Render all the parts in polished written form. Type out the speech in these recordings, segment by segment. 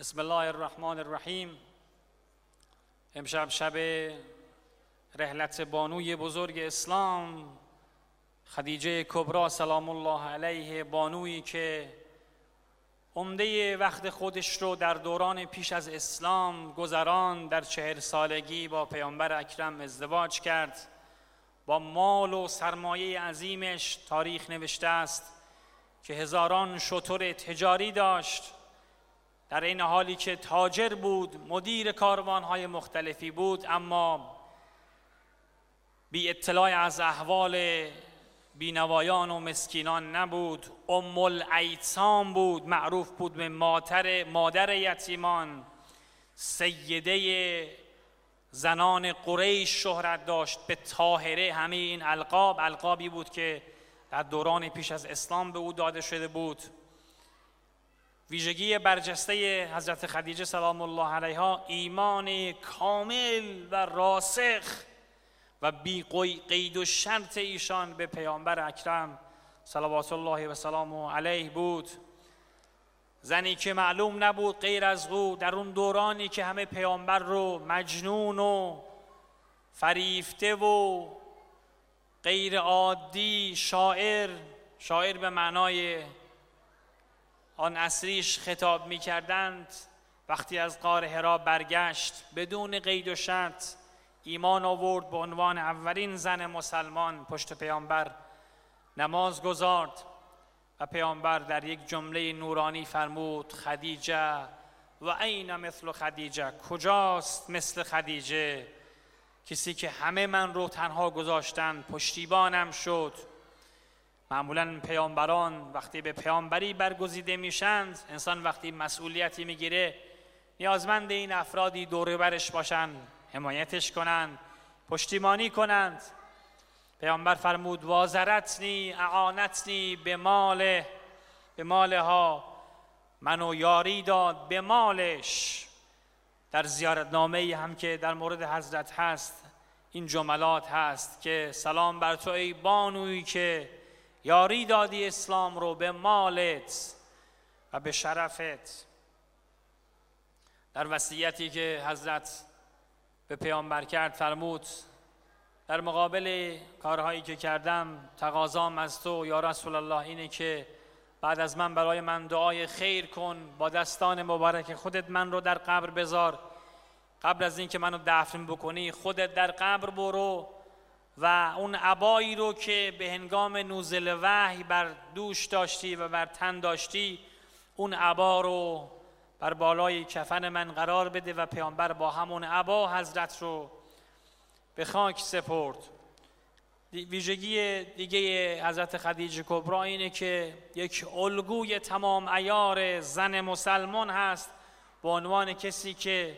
بسم الله الرحمن الرحیم. امشب شب رحلت بانوی بزرگ اسلام خدیجه کبری سلام الله علیه، بانویی که عمده وقت خودش رو در دوران پیش از اسلام گذران، در 40 سالگی با پیامبر اکرم ازدواج کرد. با مال و سرمایه عظیمش تاریخ نوشته است که هزاران شتر تجاری داشت، در این حالی که تاجر بود، مدیر کاروانهای مختلفی بود، اما بی اطلاع از احوال بینوایان و مسکینان نبود. ام الایتام بود، معروف بود به مادر یتیمان، سیده زنان قریش شهرت داشت، به طاهره. همه این القابی بود که در دوران پیش از اسلام به او داده شده بود. ویژگی برجسته حضرت خدیجه سلام الله علیها ایمان کامل و راسخ و بی قید و شرط ایشان به پیامبر اکرم صلوات الله و سلامه علیه بود. زنی که معلوم نبود غیر از او در اون دورانی که همه پیامبر رو مجنون و فریفته و غیر عادی، شاعر به معنای آن عصریش خطاب می کردند، وقتی از غار حرا برگشت بدون قید و شرط ایمان آورد، به عنوان اولین زن مسلمان پشت پیامبر نماز گزارد و پیامبر در یک جمله نورانی فرمود: خدیجه و این مثل خدیجه، کجاست مثل خدیجه، کسی که همه من رو تنها گذاشتن پشتیبانم شد. معمولاً پیامبران وقتی به پیامبری برگزیده میشند، انسان وقتی مسئولیتی میگیره نیازمند این افرادی دور برش باشن، حمایتش کنند، پشتیبانی کنند. پیامبر فرمود: وازرتنی اعانتنی به مالها، منو یاری داد به مالش. در زیارتنامه‌ای هم که در مورد حضرت هست این جملات هست که سلام بر تو ای بانویی که یاری دادی اسلام رو به مالت و به شرفت. در وصیتی که حضرت به پیامبر کرد فرمود: در مقابل کارهایی که کردم تقاضام از تو یا رسول الله اینه که بعد از من برای من دعای خیر کن، با دستان مبارک خودت من رو در قبر بذار، قبل از این که منو دفن بکنی خودت در قبر برو و اون عبایی رو که به هنگام نزول وحی بر دوش داشتی و بر تن داشتی، اون عبا رو بر بالای کفن من قرار بده. و پیامبر با همون عبا حضرت رو به خاک سپرد. ویژگی دیگه حضرت خدیجه کبری اینه که یک الگوی تمام عیار زن مسلمان هست، به عنوان کسی که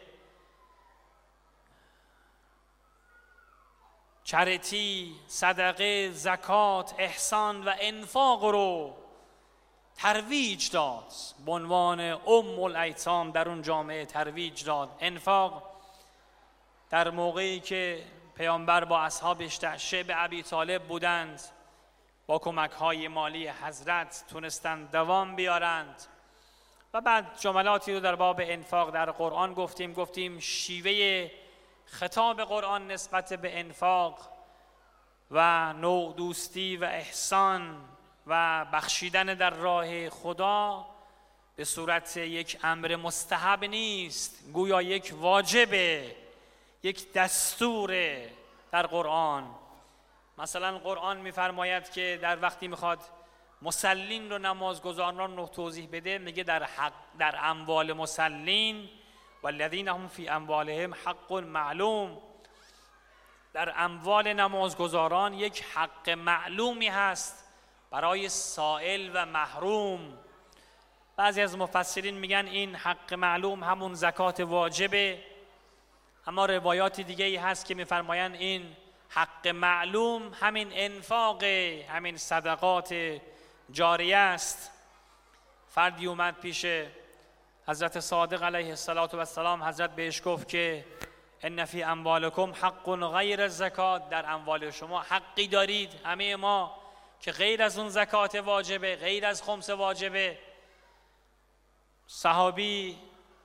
چریتی، صدقه، زکات، احسان و انفاق رو ترویج داد. به عنوان ام الایتام در اون جامعه ترویج داد. انفاق در موقعی که پیامبر با اصحابش در شعب ابی طالب بودند، با کمک‌های مالی حضرت تونستند دوام بیارند. و بعد جملاتی رو در باب انفاق در قرآن گفتیم شیوه خطاب قرآن نسبت به انفاق و نوع دوستی و احسان و بخشیدن در راه خدا به صورت یک امر مستحب نیست، گویا یک واجبه، یک دستوره در قرآن. مثلا قرآن می‌فرماید که در وقتی میخواد مسلین رو، نمازگزاران رو توضیح بده، میگه در اموال مسلین والذین هم فی اموالهم حق معلوم. در اموال نمازگزاران یک حق معلومی هست برای سائل و محروم. بعضی از مفسرین میگن این حق معلوم همون زکات واجبه، اما روایات دیگه ای هست که میفرمایند این حق معلوم همین انفاق، همین صدقات جاریه است. فردی اومد پیش حضرت صادق علیه السلام، حضرت بهش گفت که ان فی اموالکم حق غیر الزکات، در اموال شما حقی دارید همه ما که غیر از اون زکات واجبه، غیر از خمس واجبه. صحابی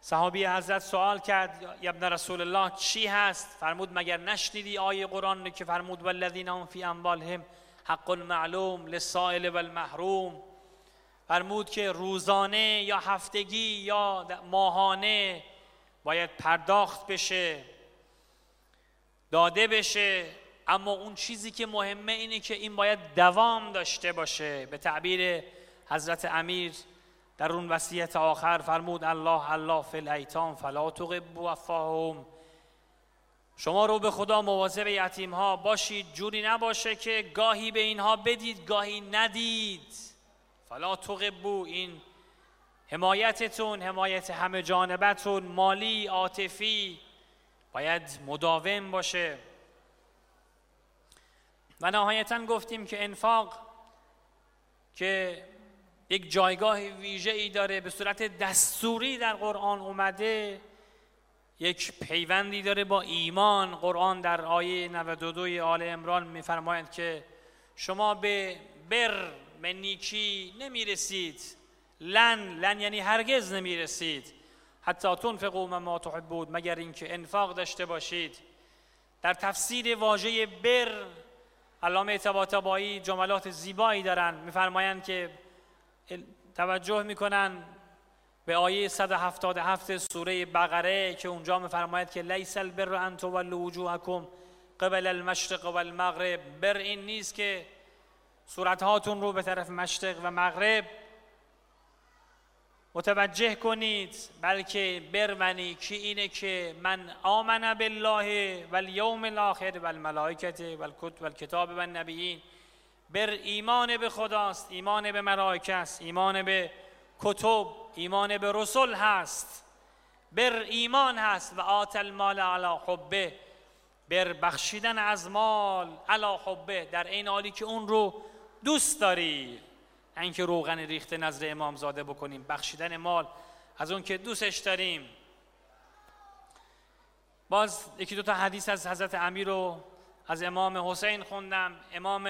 صحابی حضرت سوال کرد یا ابن رسول الله چی هست؟ فرمود مگر نشنیدی آیه قرآن که فرمود والذین هم فی اموالهم حق معلوم للسائل والمحروم؟ فرمود که روزانه یا هفتگی یا ماهانه باید پرداخت بشه، داده بشه، اما اون چیزی که مهمه اینه که این باید دوام داشته باشه. به تعبیر حضرت امیر در اون وصیت آخر فرمود الله الله فی الایتام فلا تغبوا وفاهم. شما رو به خدا مواظب یتیم ها باشید، جوری نباشه که گاهی به اینها بدید گاهی ندید. فلا تغبوا، این حمایتتون، حمایت همه جانبتون، مالی، عاطفی، باید مداوم باشه. و نهایتاً گفتیم که انفاق که یک جایگاه ویژه‌ای داره، به صورت دستوری در قرآن اومده، یک پیوندی داره با ایمان. قرآن در آیه 92 آل عمران می‌فرماید که شما به بر، به نیکی نمیرسید. لن یعنی هرگز نمیرسید. حتی تنفقوا مما تحبون، مگر اینکه انفاق داشته باشید. در تفسیر واژه بر علامه طباطبایی جملات زیبایی دارن، میفرمایند که توجه میکنن به آیه 177 سوره بقره که اونجا میفرماید که لیس البر ان تولوا وجوهکم قبل المشرق والمغرب. بر این نیست که صورتهاتون رو به طرف مشرق و مغرب متوجه کنید، بلکه بر و نیکی اینه که من آمن بالله والیوم الاخر والملائکه والکتاب والنبیین. بر ایمان به خداست، ایمان به ملائکه است، ایمان به کتب، ایمان به رسول هست. بر ایمان هست. و آت المال علی حبه، بر بخشیدن از مال علی حبه، در این حالی که اون رو دوست داری. اینکه روغن ریخته نظر امامزاده بکنیم، بخشیدن مال از اون که دوستش داریم. باز یکی دو تا حدیث از حضرت امیر رو از امام حسین خوندم. امام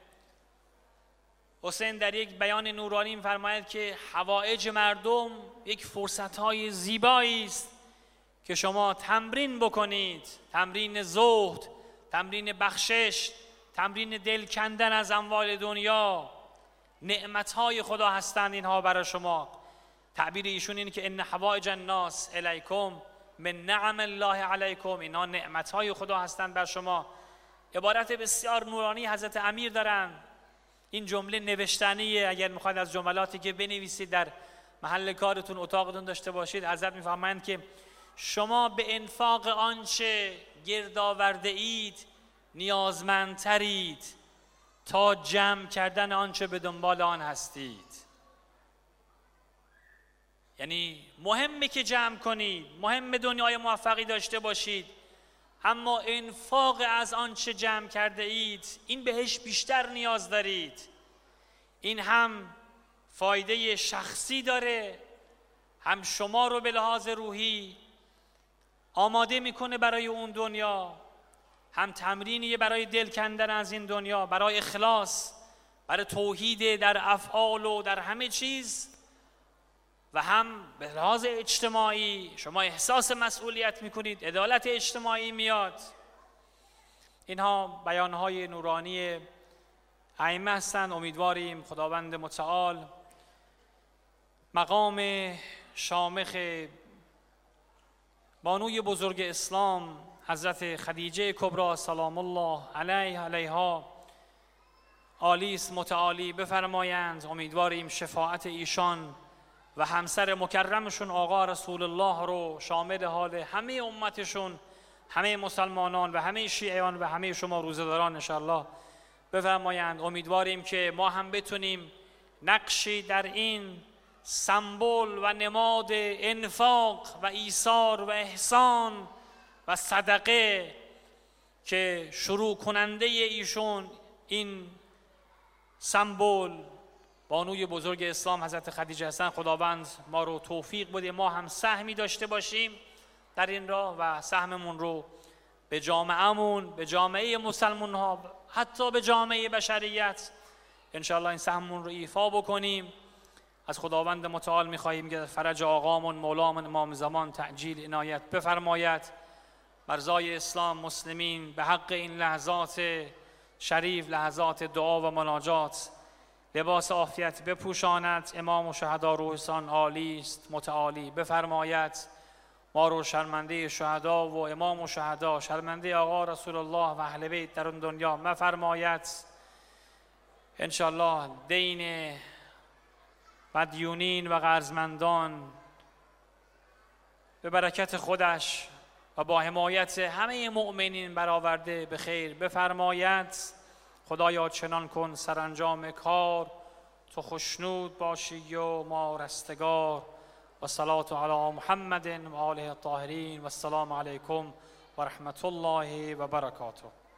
حسین در یک بیان نورانی فرماید که حوائج مردم یک فرصت‌های زیبایی است که شما تمرین بکنید، تمرین زهد، تمرین بخشش، تمرین دل کندن از اموال دنیا. نعمت‌های خدا هستند اینها برای شما. تعبیر ایشون اینه که ان حوائج الناس الیکم من نعم الله علیکم، اینها نعمت‌های خدا هستند بر شما. عبارت بسیار نورانی حضرت امیر دارن. این جمله نوشتنیه، اگر میخواید از جملاتی که بنویسید در محل کارتون، اتاقتون داشته باشید، حضرت میفرمایند که شما به انفاق آنچه گرد آورده اید نیازمندترید تا جمع کردن آنچه به دنبال آن هستید. یعنی مهمه که جمع کنید، مهمه دنیای موفقی داشته باشید، اما انفاق از آنچه جمع کرده اید، این بهش بیشتر نیاز دارید. این هم فایده شخصی داره، هم شما رو به لحاظ روحی آماده میکنه برای اون دنیا، هم تمرینیه برای دل کندن از این دنیا، برای اخلاص، برای توحید در افعال و در همه چیز، و هم به لحاظ اجتماعی شما احساس مسئولیت میکنید، عدالت اجتماعی میاد. اینها بیانهای نورانی ائمه هستند. امیدواریم خداوند متعال مقام شامخ بانوی بزرگ اسلام حضرت خدیجه کبری سلام الله علیها عالی است متعالی بفرمایند. امیدواریم شفاعت ایشان و همسر مکرمشون آقا رسول الله رو شامل حال همه امتشون، همه مسلمانان و همه شیعیان و همه شما روزه‌داران انشاءالله بفرمایند. امیدواریم که ما هم بتونیم نقشی در این سمبل و نماد انفاق و ایثار و احسان و صدقه که شروع کننده ایشون این سمبل بانوی بزرگ اسلام حضرت خدیجه هستند، خداوند ما رو توفیق بده ما هم سهمی داشته باشیم در این راه و سهممون رو به جامعهمون، به جامعه مسلمان ها، حتی به جامعه بشریت انشاءالله این سهممون رو ایفا بکنیم از خداوند متعال می‌خواهیم که فرج آقامون مولامون امام زمان تعجیل عنایت بفرماید، برزای اسلام مسلمین به حق این لحظات شریف، لحظات دعا و مناجات، لباس عافیت بپوشاند. امام و شهدا روحشان عالی است، متعالی بفرماید ما رو شرمنده شهدا و امام و شهدا، شرمنده آقا رسول الله و اهل بیت در اون دنیا مفرماید. انشالله دین مدیونین و قرضمندان به برکت خودش و با حمایت همه مؤمنین برآورده به خیر بفرماید. خدایا چنان کن سرانجام کار تو خوشنود باشی و ما رستگار. و صلات علی محمد و آله الطاهرین و السلام علیکم و رحمت الله و برکاته.